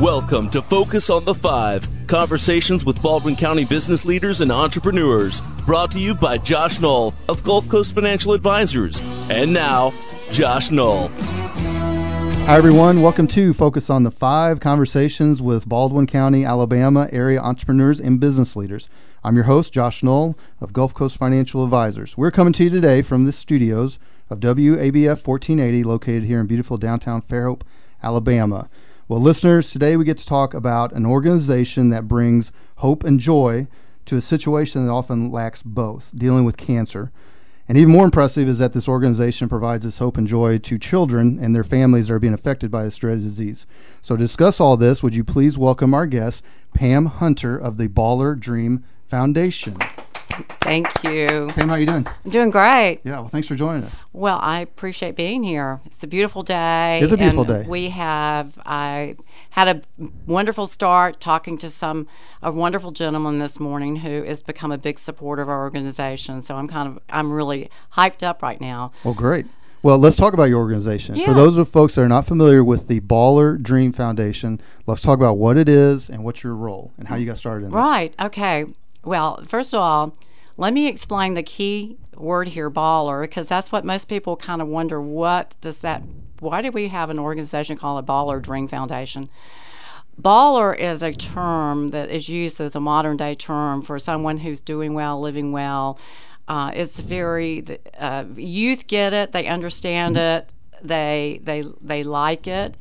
Welcome to Focus on the Five, conversations with Baldwin County business leaders and entrepreneurs, brought to you by Josh Knoll of Gulf Coast Financial Advisors. And now, Josh Knoll. Hi, everyone. Welcome to Focus on the Five, conversations with Baldwin County, Alabama area entrepreneurs and business leaders. I'm your host, Josh Knoll of Gulf Coast Financial Advisors. We're coming to you today from the studios of WABF 1480, located here in beautiful downtown Fairhope, Alabama. Well, listeners, today we get to talk about an organization that brings hope and joy to a situation that often lacks both, dealing with cancer. And even more impressive is that this organization provides this hope and joy to children and their families that are being affected by this dreaded disease. So to discuss all this, would you please welcome our guest, Pam Hunter of the Baller Dream Foundation. Thank you. Pam, how are you doing? I'm doing great. Yeah, well, thanks for joining us. Well, I appreciate being here. It's a beautiful day. It's a beautiful day. I had a wonderful start talking to a wonderful gentleman this morning who has become a big supporter of our organization. So I'm really hyped up right now. Well, great. Well, let's talk about your organization. Yeah. For those of folks that are not familiar with the Baller Dream Foundation, let's talk about what it is and what's your role and how you got started in that. Right. Okay. Well, first of all, let me explain the key word here, baller, because that's what most people kind of wonder. Why do we have an organization called a Baller Dream Foundation? Baller is a term that is used as a modern day term for someone who's doing well, living well. It's very, youth get it, they understand it, they like it.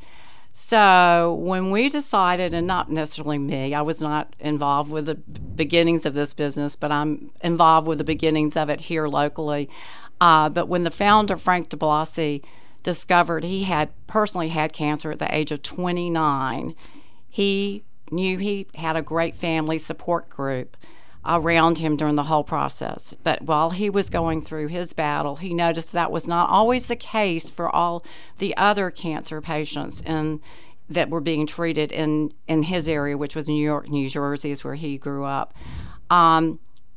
So when we decided, and not necessarily me, I was not involved with the beginnings of this business, but I'm involved with the beginnings of it here locally. But when the founder, Frank DeBlasi, discovered he had personally had cancer at the age of 29, he knew he had a great family support group around him during the whole process. But while he was going through his battle, he noticed that was not always the case for all the other cancer patients that were being treated in his area, which was New York, New Jersey, is where he grew up. And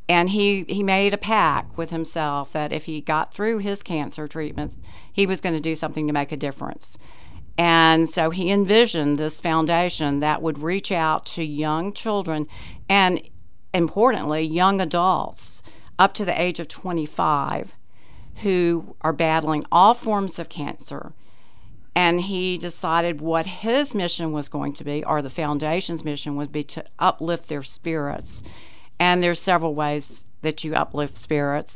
he made a pact with himself that if he got through his cancer treatments, he was going to do something to make a difference. And so he envisioned this foundation that would reach out to young children and, importantly, young adults up to the age of 25 who are battling all forms of cancer. And he decided what his mission was going to be, or the foundation's mission would be, to uplift their spirits. And there's several ways that you uplift spirits.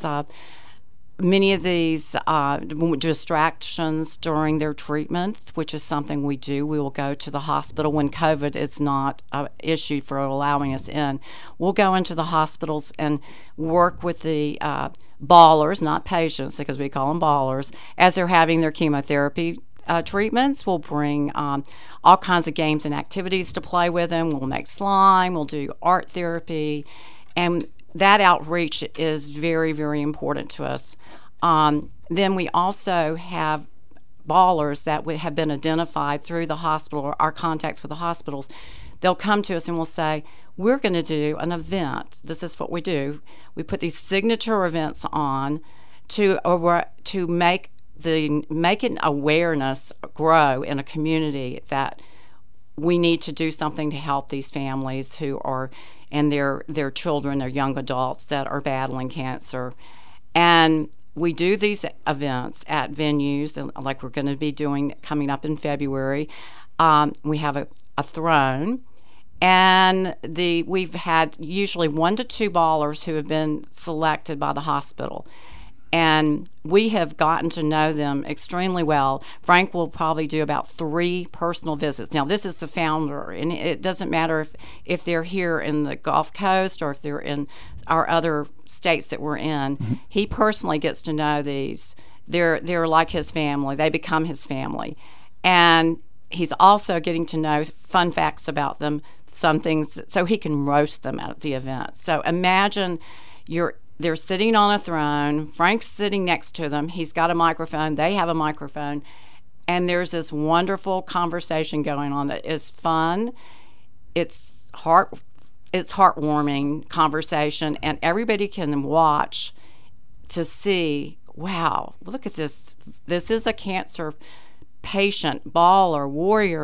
Many of these distractions during their treatments, which is something we do. We will go to the hospital when COVID is not an issue for allowing us in. We'll go into the hospitals and work with the ballers, not patients, because we call them ballers, as they're having their chemotherapy treatments. We'll bring all kinds of games and activities to play with them. We'll make slime. We'll do art therapy. And that outreach is very, very important to us. Then we also have ballers that have been identified through the hospital or our contacts with the hospitals. They'll come to us and we'll say, we're going to do an event. This is what we do. We put these signature events on to make an awareness grow in a community that we need to do something to help these families who are, and their children, their young adults that are battling cancer. And we do these events at venues, like we're going to be doing coming up in February. We have a throne, and we've had usually 1 to 2 ballers who have been selected by the hospital. And we have gotten to know them extremely well. Frank will probably do about 3 personal visits. Now, this is the founder, and it doesn't matter if they're here in the Gulf Coast or if they're in our other states that we're in. Mm-hmm. He personally gets to know these. They're like his family. They become his family. And he's also getting to know fun facts about them, some things, so he can roast them at the event. So imagine they're sitting on a throne. Frank's sitting next to them. He's got a microphone. They have a microphone. And there's this wonderful conversation going on that is fun. It's heartwarming conversation. And everybody can watch to see, wow, look at this. This is a cancer patient, baller, warrior,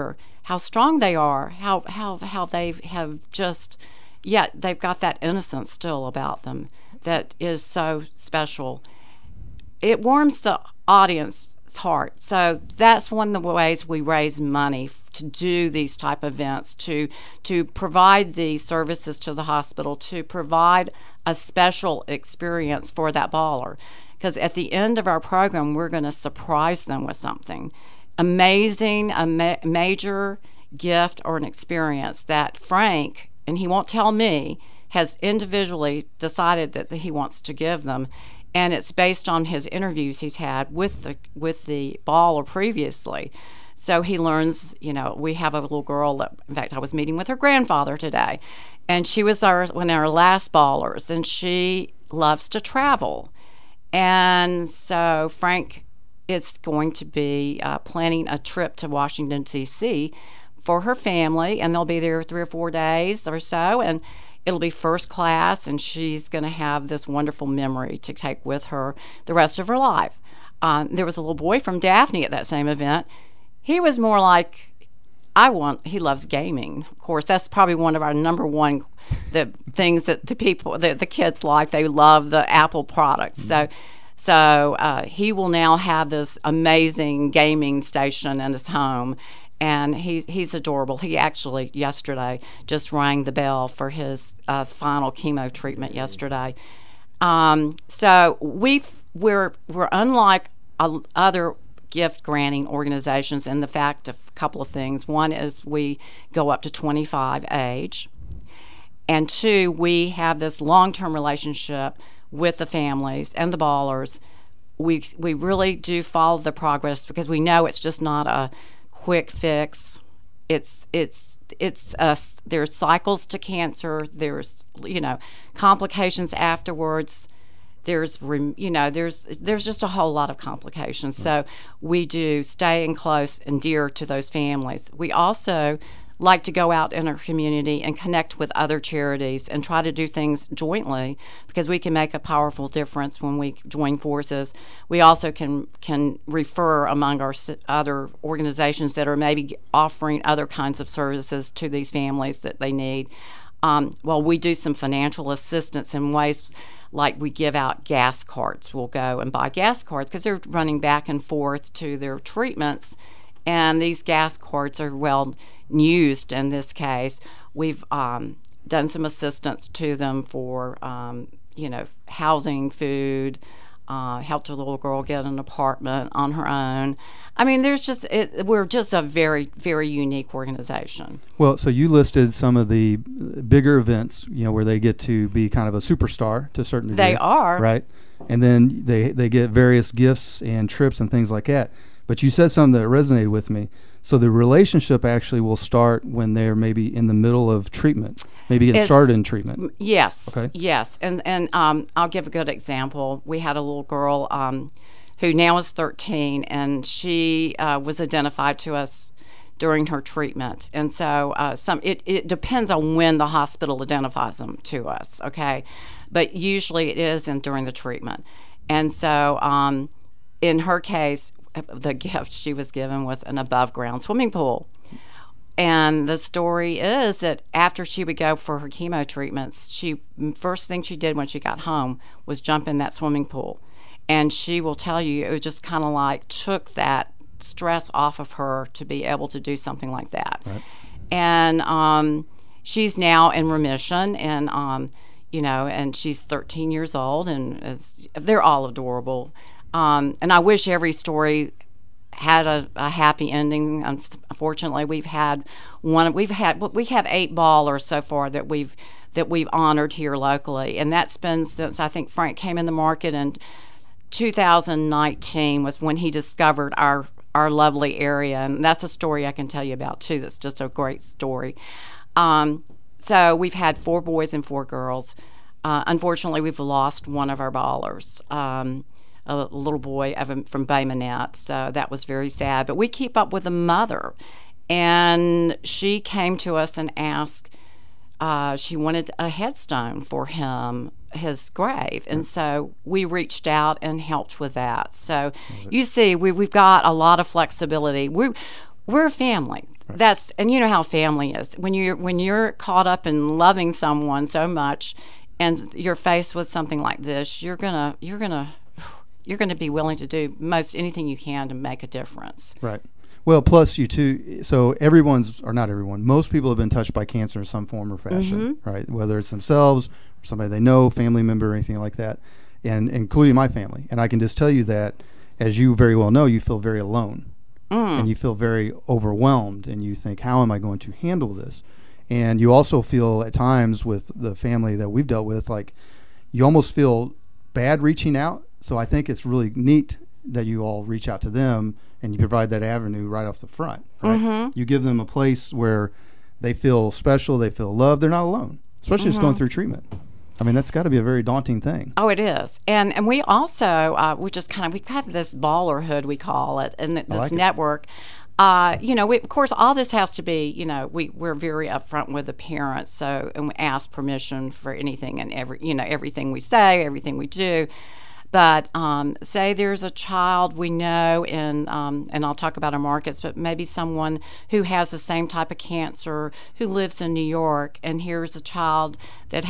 how strong they are, how they have just, yet they've got that innocence still about them that is so special. It warms the audience's heart. So that's one of the ways we raise money to do these type of events, to provide the services to the hospital, to provide a special experience for that baller. Because at the end of our program, we're going to surprise them with something amazing, a major gift or an experience that Frank, and he won't tell me, has individually decided that he wants to give them. And it's based on his interviews he's had with the baller previously. So he learns, we have a little girl that, in fact, I was meeting with her grandfather today, and she was one of our last ballers, and she loves to travel. And so Frank is going to be planning a trip to Washington, D.C. for her family, and they'll be there 3 or 4 days or so, and it'll be first class, and she's going to have this wonderful memory to take with her the rest of her life. There was a little boy from Daphne at that same event. He was more like, he loves gaming. Of course, that's probably one of our number one, the things that the kids like. They love the Apple products. So he will now have this amazing gaming station in his home. And he's adorable. He actually yesterday just rang the bell for his final chemo treatment yesterday. So we're unlike other gift granting organizations in the fact of a couple of things. One is we go up to 25 age, and 2, we have this long-term relationship with the families and the ballers. We really do follow the progress because we know it's just not a quick fix. There's cycles to cancer. There's complications afterwards. There's just a whole lot of complications. So we do stay in close and dear to those families. We also like to go out in our community and connect with other charities and try to do things jointly because we can make a powerful difference when we join forces. We also can refer among our other organizations that are maybe offering other kinds of services to these families that they need. We do some financial assistance in ways like we give out gas cards. We'll go and buy gas cards because they're running back and forth to their treatments, and these gas cards are well used in this case. We've done some assistance to them for, housing, food, helped a little girl get an apartment on her own. I mean, we're just a very, very unique organization. Well, so you listed some of the bigger events, where they get to be kind of a superstar to a certain degree. They are. Right. And then they get various gifts and trips and things like that. But you said something that resonated with me. So the relationship actually will start when they're maybe in the middle of treatment, maybe getting started in treatment. Yes. Okay. Yes. And I'll give a good example. We had a little girl who now is 13, and she was identified to us during her treatment. And so it depends on when the hospital identifies them to us, okay? But usually it is during the treatment. And so in her case, the gift she was given was an above-ground swimming pool. And the story is that after she would go for her chemo treatments, first thing she did when she got home was jump in that swimming pool. And she will tell you it was just kind of like took that stress off of her to be able to do something like that. Right. And she's now in remission, and and she's 13 years old, and they're all adorable. And I wish every story had a happy ending. Unfortunately, we have 8 ballers so far that we've honored here locally, and that's been since I think Frank came in the market in 2019 was when he discovered our lovely area, and that's a story I can tell you about too. That's just a great story. So we've had 4 boys and 4 girls. Unfortunately, we've lost one of our ballers. A little boy from Bay Minette, so that was very sad. But we keep up with the mother, and she came to us and asked, she wanted a headstone for him, his grave, and so we reached out and helped with that. So you see, we've got a lot of flexibility. We're a family. And you know how family is. When you're caught up in loving someone so much, and you're faced with something like this, you're gonna be willing to do most anything you can to make a difference. Right. Well, plus you too. So not everyone. Most people have been touched by cancer in some form or fashion, right? Whether it's themselves, or somebody they know, family member, or anything like that, and including my family. And I can just tell you that, as you very well know, you feel very alone, and you feel very overwhelmed, and you think, how am I going to handle this? And you also feel at times with the family that we've dealt with, like you almost feel bad reaching out. So I think it's really neat that you all reach out to them and you provide that avenue right off the front, right? You give them a place where they feel special, they feel loved, they're not alone, especially just going through treatment. I mean, that's got to be a very daunting thing. Oh, it is. And we also, we've got this ballerhood, we call it, and this network. Of course, all this has to be, we're very upfront with the parents, and we ask permission for anything and everything we say, everything we do. But say there's a child we know and I'll talk about our markets, but maybe someone who has the same type of cancer who lives in New York, and here's a child that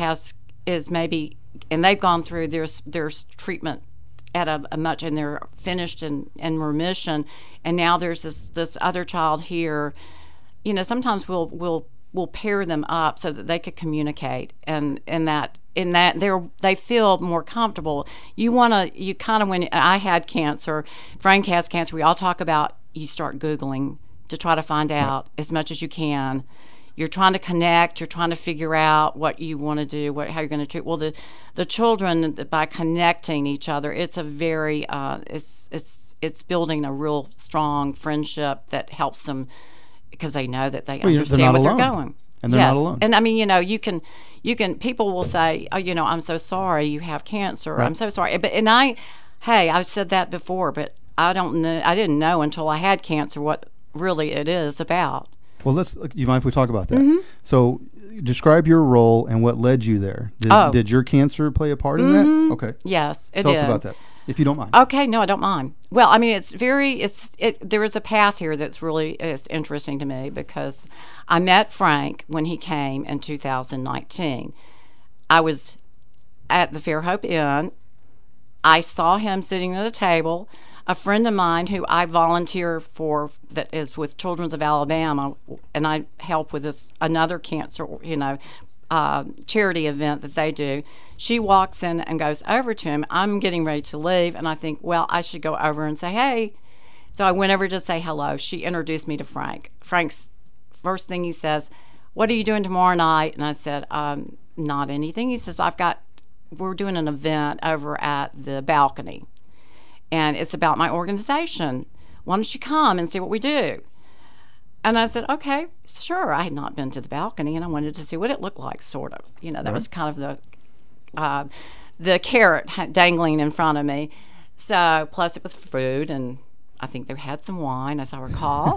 and they've gone through their treatment at a much, and they're finished in remission, and now there's this other child here. Sometimes we'll pair them up so that they could communicate, and that they feel more comfortable. When I had cancer, Frank has cancer, we all talk about, you start Googling to try to find out as much as you can. You're trying to connect. You're trying to figure out what you want to do, how you're going to treat. Well, the children, by connecting each other, it's a very it's building a real strong friendship that helps them, because they know that they understand what they're going. And they're not alone. And I mean, you can people will say, oh, I'm so sorry you have cancer. Right. I'm so sorry. I've said that before, but I didn't know until I had cancer what really it is about. Well, you mind if we talk about that? So describe your role and what led you there. Did your cancer play a part in that? Okay. Yes, it did. Tell us about that, if you don't mind. Okay, no, I don't mind. Well, I mean, there is a path here that's really interesting to me, because I met Frank when he came in 2019. I was at the Fairhope Inn. I saw him sitting at a table. A friend of mine who I volunteer for, that is with Children's of Alabama, and I help with another cancer, charity event that they do. She walks in and goes over to him. I'm getting ready to leave, and I think, well, I should go over and say, hey. So I went over to say hello. She introduced me to Frank. Frank's first thing he says, what are you doing tomorrow night? And I said, not anything. He says, we're doing an event over at the balcony, and it's about my organization. Why don't you come and see what we do? And I said, okay, sure. I had not been to the balcony, and I wanted to see what it looked like, sort of. That was kind of the carrot dangling in front of me. So, plus it was food, and I think they had some wine, as I recall.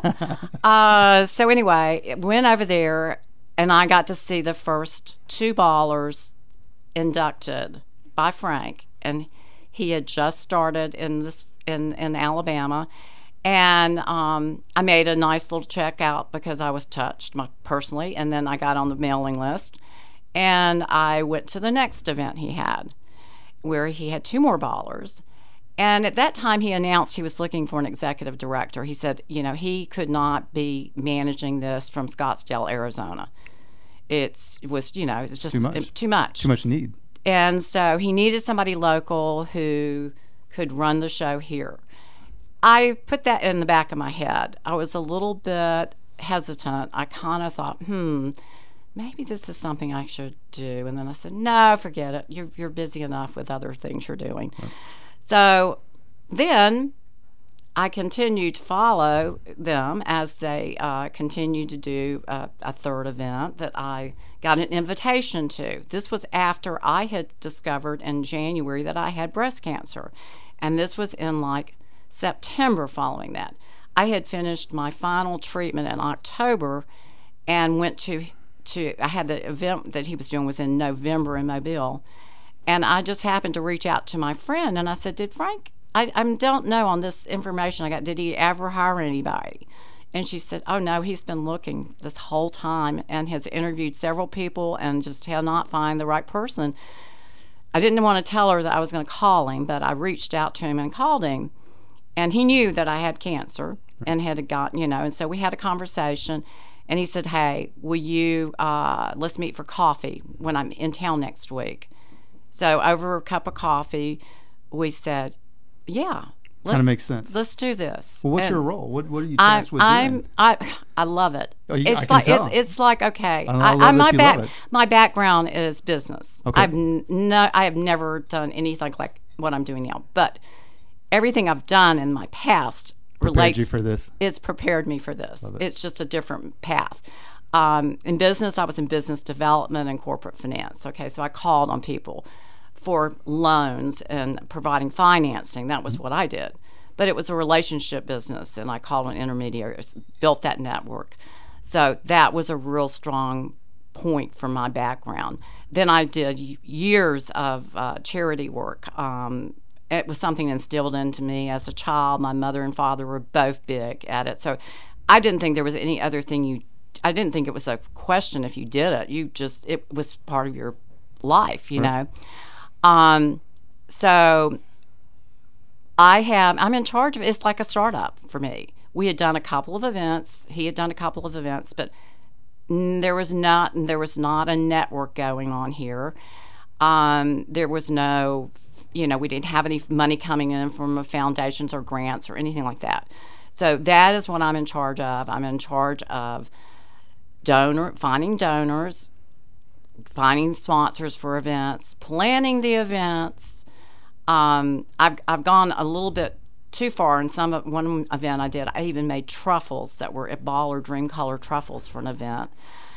So anyway, went over there, and I got to see the first two ballers inducted by Frank, and he had just started in Alabama, and I made a nice little checkout because I was touched personally, and then I got on the mailing list, and I went to the next event he had, where he had two more ballers. And at that time, he announced he was looking for an executive director. He said, he could not be managing this from Scottsdale, Arizona. It was just too much. Too much need. And so he needed somebody local who could run the show here. I put that in the back of my head. I was a little bit hesitant. I kind of thought, maybe this is something I should do. And then I said, no, forget it. You're busy enough with other things you're doing. Right. So then I continued to follow them as they continued to do a third event that I got an invitation to. This was after I had discovered in January that I had breast cancer. And this was in September following that. I had finished my final treatment in October and went to I had the event that he was doing was in November in Mobile. And I just happened to reach out to my friend, and I said, did Frank, I don't know on this information I got, did he ever hire anybody? And she said, oh, no, he's been looking this whole time and has interviewed several people and just cannot find the right person. I didn't want to tell her that I was going to call him, but I reached out to him and called him. And he knew that I had cancer and had gotten, and so we had a conversation. And he said, hey, will you, let's meet for coffee when I'm in town next week. So over a cup of coffee, we said, yeah. Kind of makes sense. Let's do this. Well, what's your role? What are you tasked with doing? I love it. Oh, I can tell. It's like, okay. I love it. My background is business. Okay. I have never done anything like what I'm doing now. But everything I've done in my past prepared you for this. It's prepared me for this. Love it. It's just a different path. In business, I was in business development and corporate finance. Okay, so I called on people for loans and providing financing. That was what I did. But it was a relationship business, and I called on intermediaries, built that network. So that was a real strong point from my background. Then I did years of charity work. It was something instilled into me as a child. My mother and father were both big at it. So I didn't think there was any other thing I didn't think it was a question if you did it. It was part of your life, you know. So I'm in charge of it. It's like a startup for me. We had done a couple of events. He had done a couple of events, but there was not a network going on here. There was no, we didn't have any money coming in from foundations or grants or anything like that. So that is what I'm in charge of. I'm in charge of finding donors, finding sponsors for events, planning the events. I've gone a little bit too far in one event I did. I even made truffles that were Baller Dream Color truffles for an event.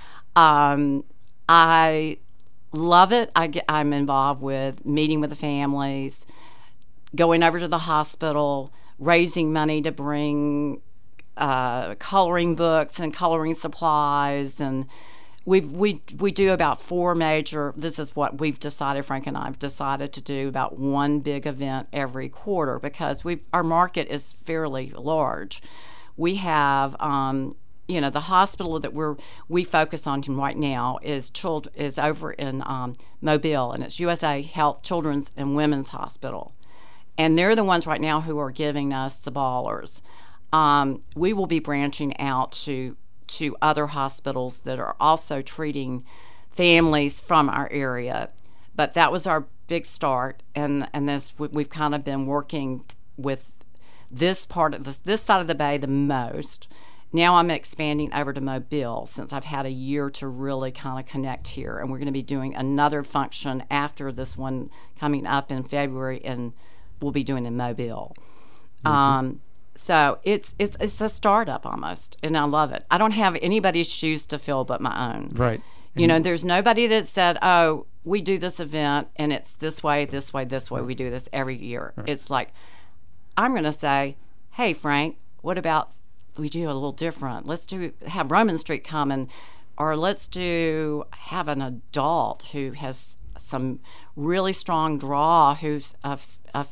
I love it. I'm involved with meeting with the families, going over to the hospital, raising money to bring coloring books and coloring supplies, and we do about 4 major. This is what we've decided. Frank and I have decided to do about one big event every quarter because our market is fairly large. We have the hospital that we focus on right now is over in Mobile, and it's USA Health Children's and Women's Hospital, and they're the ones right now who are giving us the ballers. We will be branching out to other hospitals that are also treating families from our area. But that was our big start, and we've kind of been working with this part of this side of the bay the most. Now I'm expanding over to Mobile since I've had a year to really kind of connect here, and we're going to be doing another function after this one coming up in February, and we'll be doing in Mobile. Mm-hmm. So it's a startup almost, and I love it. I don't have anybody's shoes to fill but my own. Right. There's nobody that said, oh, we do this event, and it's this way, this way, this way. We do this every year. Right. It's like, I'm going to say, hey, Frank, what about we do a little different? Let's have Roman Street come or let's have an adult who has some really strong draw, who's a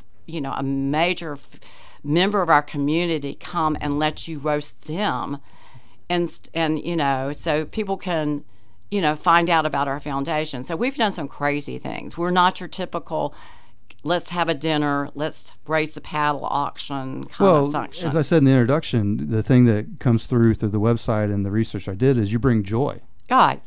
major member of our community, come and let you roast them, and so people can find out about our foundation. So we've done some crazy things. We're not your typical let's have a dinner, let's raise the paddle auction kind of function. Well, as I said in the introduction, the thing that comes through the website and the research I did is you bring joy. Right.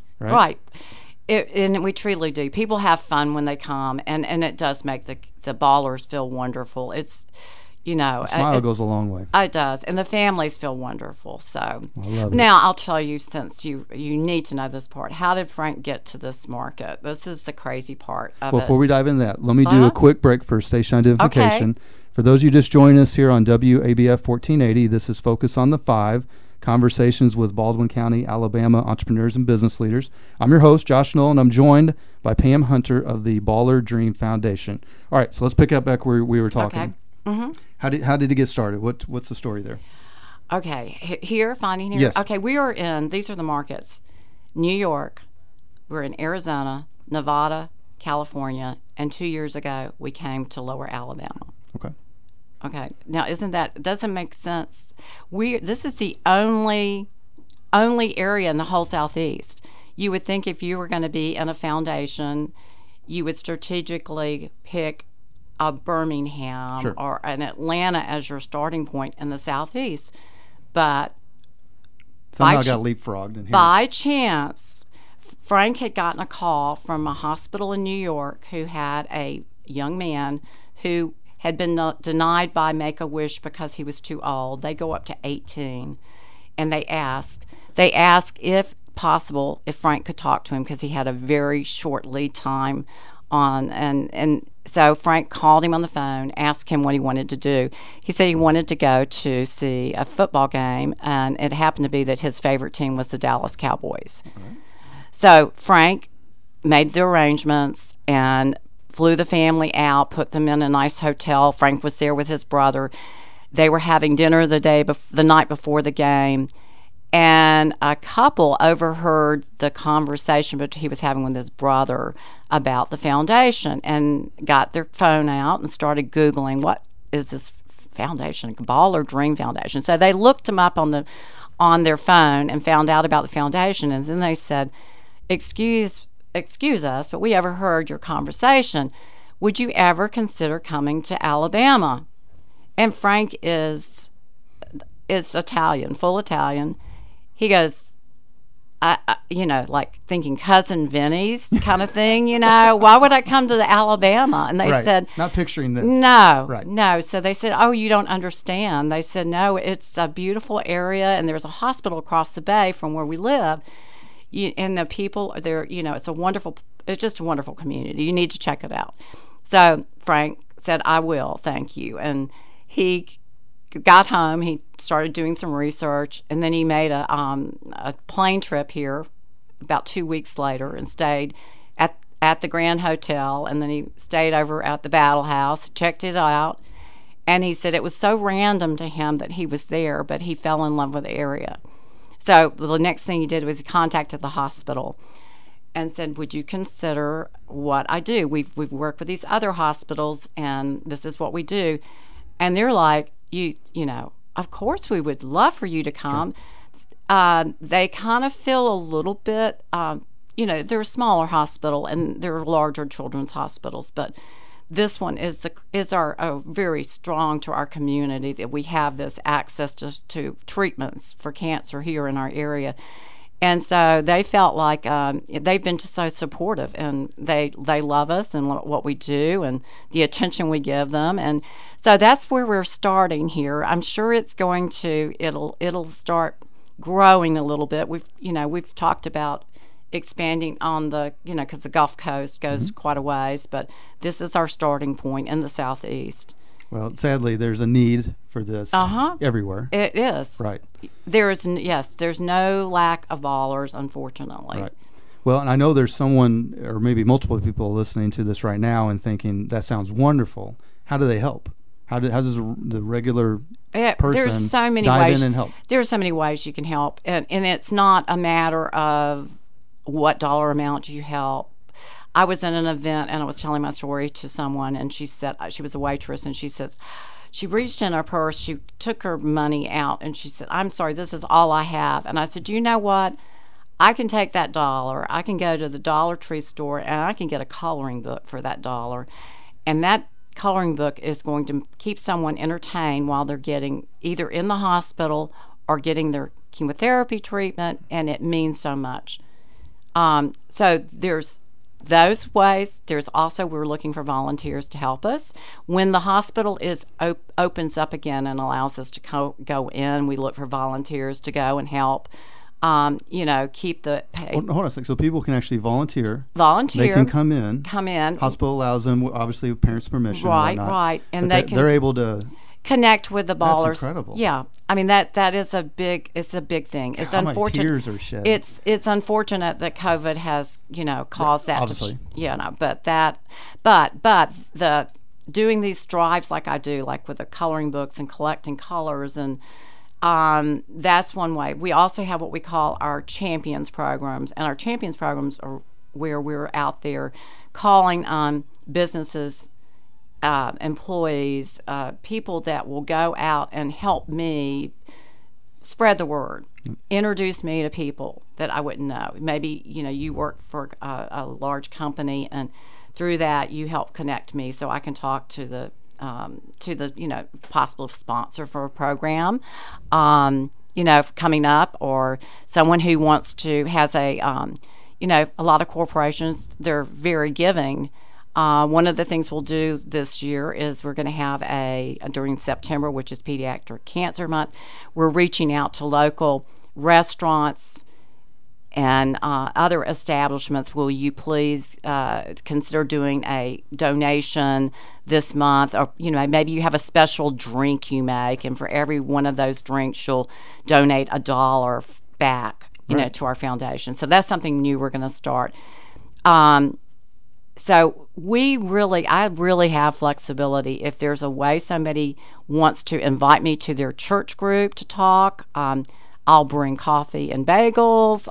And we truly do. People have fun when they come, and it does make the ballers feel wonderful. It's a smile goes a long way. It does, and the families feel wonderful. So I love it. Now I'll tell you, since you need to know this part. How did Frank get to this market? This is the crazy part of it. Before we dive into that, let me do a quick break for station identification. Okay. For those of you just joining us here on WABF 1480, this is Focus on the 5, conversations with Baldwin County, Alabama entrepreneurs and business leaders. I'm your host, Josh Knoll, and I'm joined by Pam Hunter of the Baller Dream Foundation. All right, so let's pick up back where we were talking. Okay. Mm-hmm. How did it get started? What's the story there? Okay, finding here. Yes. Okay, these are the markets: New York, we're in Arizona, Nevada, California, and 2 years ago we came to Lower Alabama. Okay. Okay. Now, doesn't make sense? This is the only area in the whole Southeast. You would think if you were going to be in a foundation, you would strategically pick a Birmingham Sure. or an Atlanta as your starting point in the Southeast. But Somehow got leapfrogged in here. by chance, Frank had gotten a call from a hospital in New York who had a young man who had been denied by Make-A-Wish because he was too old. They go up to 18, and they asked if possible if Frank could talk to him because he had a very short lead time on, and so Frank called him on the phone, asked him what he wanted to do. He said he wanted to go to see a football game, and it happened to be that his favorite team was the Dallas Cowboys. Okay. So Frank made the arrangements and flew the family out, put them in a nice hotel. Frank was there with his brother. They were having dinner the night before the game, and a couple overheard the conversation that he was having with his brother about the foundation and got their phone out and started Googling, what is this foundation, Ball or Dream Foundation? So they looked him up on their phone and found out about the foundation, and then they said, excuse us, but we overheard your conversation. Would you ever consider coming to Alabama? And Frank is Italian, full Italian. He goes, like thinking Cousin Vinny's kind of thing, why would I come to Alabama? And they said, not picturing this. No, right. No. So they said, oh, you don't understand. They said, no, it's a beautiful area, and there's a hospital across the bay from where we live. And the people there, it's just a wonderful community. You need to check it out. So Frank said, I will, thank you. And he got home, he started doing some research, and then he made a plane trip here about 2 weeks later and stayed at the Grand Hotel, and then he stayed over at the Battle House, checked it out, and he said it was so random to him that he was there, but he fell in love with the area. So the next thing he did was he contacted the hospital and said, would you consider what I do? We've worked with these other hospitals, and this is what we do. And they're like, of course we would love for you to come. Sure. They kind of feel a little bit, they're a smaller hospital and they're larger children's hospitals, but this one is very strong to our community that we have this access to treatments for cancer here in our area. And so they felt like they've been just so supportive, and they love us and what we do and the attention we give them. And so that's where we're starting here. I'm sure it'll start growing a little bit. We've talked about expanding on because the Gulf Coast goes quite a ways, but this is our starting point in the Southeast. Well, sadly, there's a need for this everywhere. It is. Right. There's no lack of ballers, unfortunately. Right. Well, and I know there's someone or maybe multiple people listening to this right now and thinking, that sounds wonderful. How do they help? How does the regular person there's so many dive ways, in and help? There are so many ways you can help, and it's not a matter of what dollar amount you help. I was in an event and I was telling my story to someone, and she said, she was a waitress, and she says, she reached in her purse, she took her money out, and she said, I'm sorry, this is all I have. And I said, you know what? I can take that $1. I can go to the Dollar Tree store and I can get a coloring book for that $1. And that coloring book is going to keep someone entertained while they're getting either in the hospital or getting their chemotherapy treatment, and it means so much. So there's those ways. There's also, we're looking for volunteers to help us. When the hospital opens up again and allows us to go in, we look for volunteers to go and help. Keep the pay. Hold on a second. So people can actually volunteer. Volunteer. They can come in. Hospital allows them, obviously, with parents' permission. Right. And they're able to connect with the ballers. That's incredible. Yeah. I mean, that is a big thing. It's unfortunate. My tears are shed. It's unfortunate that COVID has, caused that obviously. But the doing these drives like I do, like with the coloring books and collecting colors, and that's one way. We also have what we call our champions programs, and our champions programs are where we're out there calling on businesses employees, people that will go out and help me spread the word, introduce me to people that I wouldn't know. Maybe, you work for a large company, and through that you help connect me so I can talk to the possible sponsor for a program, coming up, or someone who has a lot of corporations, they're very giving. One of the things we'll do this year is we're going to have during September, which is Pediatric Cancer Month, we're reaching out to local restaurants and other establishments. Will you please consider doing a donation this month? Or, maybe you have a special drink you make, and for every one of those drinks, you'll donate $1 back, right, to our foundation. So that's something new we're going to start. So I really have flexibility. If there's a way somebody wants to invite me to their church group to talk, I'll bring coffee and bagels,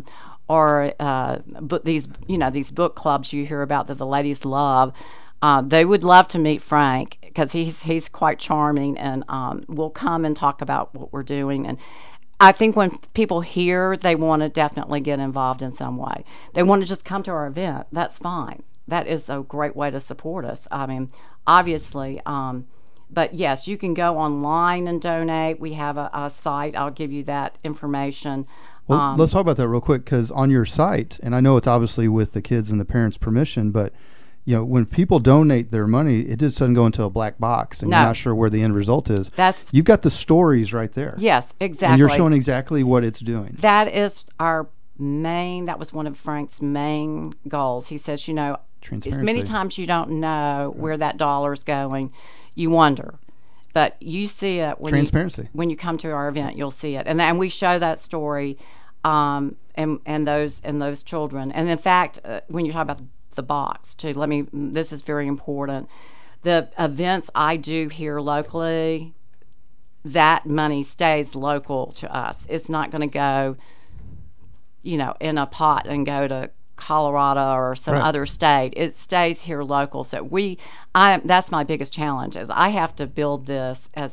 but these book clubs you hear about that the ladies love. They would love to meet Frank because he's quite charming, and we'll come and talk about what we're doing. And I think when people hear, they want to definitely get involved in some way. They want to just come to our event. That's fine. That is a great way to support us. I mean, obviously, but yes, you can go online and donate. We have a site. I'll give you that information. Well, let's talk about that real quick, because on your site, and I know it's obviously with the kids and the parents' permission, but when people donate their money, it just doesn't go into a black box, and No. you're not sure where the end result is. That's You've got the stories right there. Yes, exactly. And you're showing exactly what it's doing. That is that was one of Frank's main goals. He says, Transparency. as many times you don't know where that dollar's going, you wonder. But you see it Transparency. When you come to our event, you'll see it. And we show that story and those children. And in fact, when you talk about the box, too, this is very important. The events I do here locally, that money stays local to us. It's not going to go in a pot and go to Colorado or some right. other state. It stays here local. So that's my biggest challenge, is I have to build this as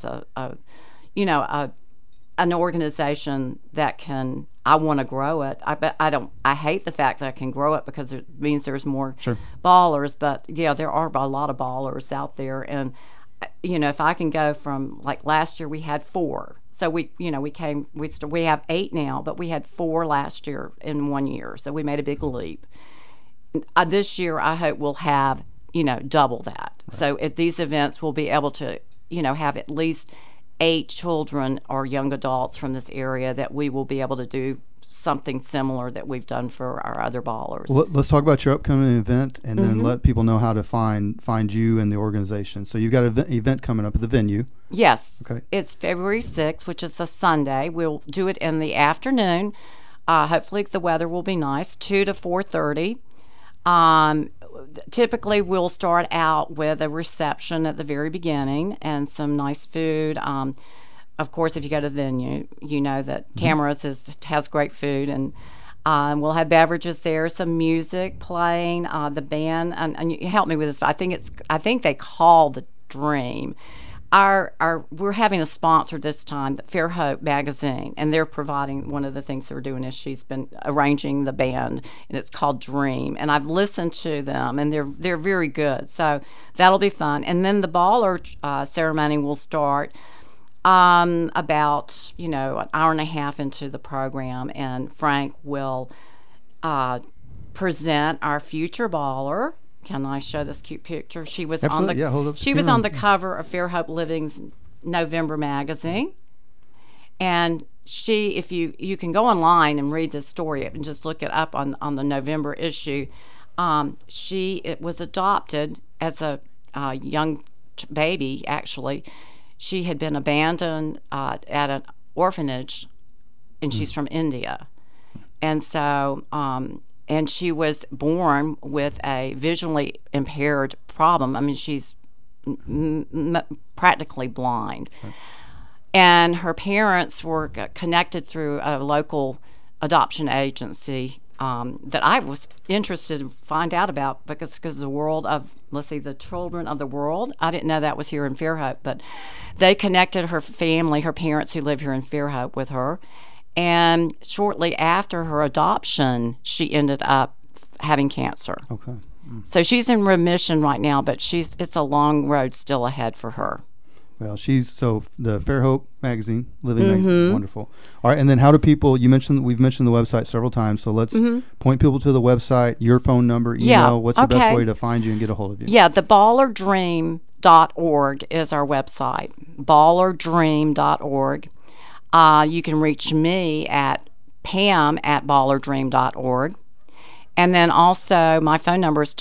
an organization that I want to grow it. I hate the fact that I can grow it because it means there's more Sure. ballers, but there are a lot of ballers out there. And, if I can go from, like last year we had 4. So we have 8 now, but we had 4 last year in 1 year. So we made a big leap. This year, I hope we'll have, double that. Right. So at these events, we'll be able to, have at least 8 children or young adults from this area that we will be able to do something similar that we've done for our other ballers. Well, let's talk about your upcoming event, and then Mm-hmm. let people know how to find you and the organization. So you've got an event coming up at the venue. Yes. Okay. It's February 6th, which is a Sunday. We'll do it in the afternoon. Hopefully the weather will be nice, 2 to 4:30. Typically, we'll start out with a reception at the very beginning and some nice food. Of course, if you go to the venue, you know that Tamara's has great food, and we'll have beverages there, some music playing, the band, and you help me with this. I think they call the Dream. We're having a sponsor this time, Fairhope Magazine, and they're providing. One of the things they're doing is she's been arranging the band, and it's called Dream. And I've listened to them, and they're very good. So that'll be fun. And then the baller ceremony will start about an hour and a half into the program, and Frank will present our future baller. Can I show this cute picture? She was Absolutely. Hold up the she was camera. on the cover of Fairhope Living's November magazine. And if you can go online and read this story and just look it up on the November issue. It was adopted as a young baby, actually. She had been abandoned at an orphanage, and she's from India. And so and she was born with a visually impaired problem. I mean, she's practically blind. Okay. And her parents were connected through a local adoption agency that I was interested to find out about because the world of, the Children of the World. I didn't know that was here in Fairhope, but they connected her family, her parents who live here in Fairhope, with her. And shortly after her adoption, she ended up having cancer. Okay. So she's in remission right now, but it's a long road still ahead for her. Well, the Fairhope magazine, Living Magazine, wonderful. All right, and then how do people? We've mentioned the website several times, so let's point people to the website. Your phone number, email. What's the best way to find you and get a hold of you? Yeah, the ballardream.org is our website. ballardream.org. You can reach me at pam@ballardream.org. And then also my phone number is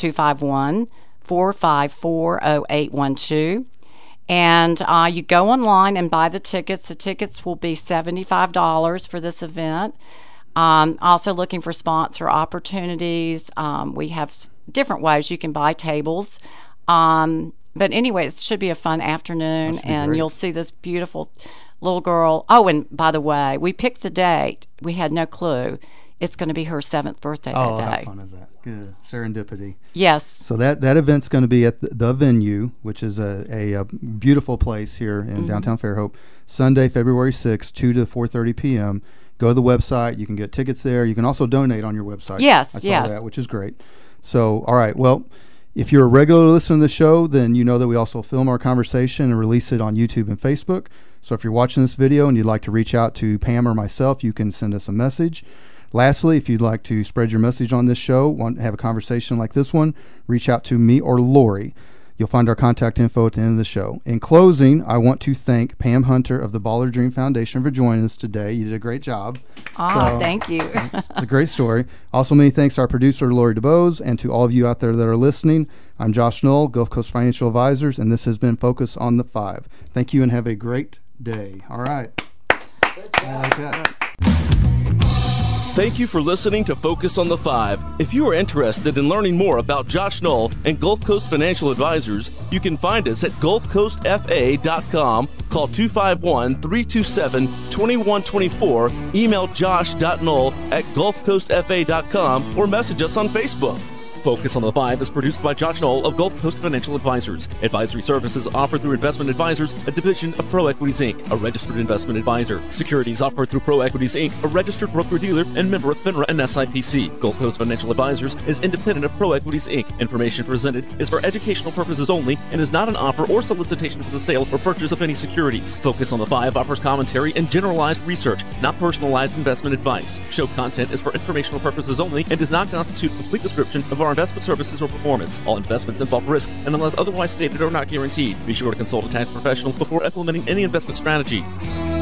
251-454-0812. And you go online and buy the tickets. The tickets will be $75 for this event. Also looking for sponsor opportunities. We have different ways you can buy tables. But anyway, it should be a fun afternoon, and great. You'll see this beautiful little girl. Oh, and by the way, we picked the date. We had no clue. It's going to be her 7th birthday that day. Oh, how fun is that? Good. Serendipity. Yes. So that event's going to be at the venue, which is a beautiful place here in downtown Fairhope, Sunday, February 6th, 2 to 4:30 p.m. Go to the website. You can get tickets there. You can also donate on your website. Yes, I saw that, which is great. So, all right. Well, if you're a regular listener to the show, then you know that we also film our conversation and release it on YouTube and Facebook. So if you're watching this video and you'd like to reach out to Pam or myself, you can send us a message. Lastly, if you'd like to spread your message on this show, want to have a conversation like this one, reach out to me or Lori. You'll find our contact info at the end of the show. In closing, I want to thank Pam Hunter of the Ballard Dream Foundation for joining us today. You did a great job. Thank you. It's a great story. Also, many thanks to our producer, Lori DeBose, and to all of you out there that are listening. I'm Josh Knoll, Gulf Coast Financial Advisors, and this has been Focus on the 5. Thank you and have a great day. All right. Good job. Like that. Thank you for listening to Focus on the 5. If you are interested in learning more about Josh Knoll and Gulf Coast Financial Advisors, you can find us at gulfcoastfa.com, call 251-327-2124, email josh.knoll@gulfcoastfa.com, or message us on Facebook. Focus on the 5 is produced by Josh Knoll of Gulf Coast Financial Advisors. Advisory services offered through Investment Advisors, a division of Pro Equities Inc., a registered investment advisor. Securities offered through Pro Equities Inc., a registered broker-dealer and member of FINRA and SIPC. Gulf Coast Financial Advisors is independent of Pro Equities Inc. Information presented is for educational purposes only and is not an offer or solicitation for the sale or purchase of any securities. Focus on the 5 offers commentary and generalized research, not personalized investment advice. Show content is for informational purposes only and does not constitute a complete description of our investment services or performance. All investments involve risk and unless otherwise stated are not guaranteed. Be sure to consult a tax professional before implementing any investment strategy.